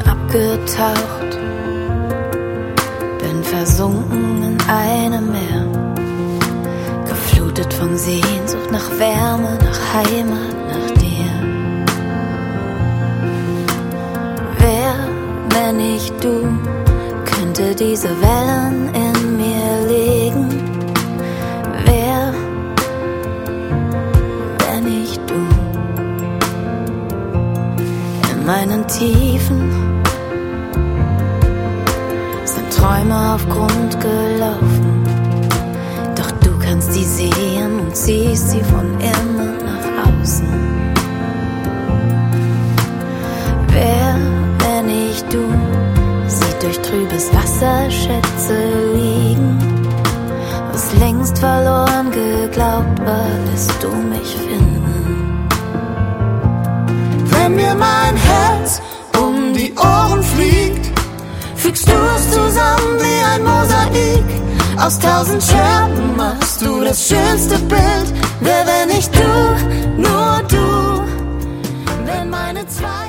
abgetaucht, bin versunken in einem Meer, geflutet von Sehnsucht nach Wärme, nach Heimat, nach dir. Wer, wenn nicht du, könnte diese Wellen in mir legen? Wer, wenn nicht du? In meinen Tiefen sind Träume auf Grund gelaufen, doch du kannst sie sehen und ziehst sie von innen nach außen. Wer, wenn nicht du, sieht durch trübes Wasser Schätze liegen? Was längst verloren geglaubt war, lässt du mich finden. Wenn mir mein Herz um die Ohren fliegt, fügst du es zusammen wie ein Mosaik. Aus 1000 Scherben machst du das schönste Bild. Wer, wenn nicht du, nur du, wenn meine Zweifel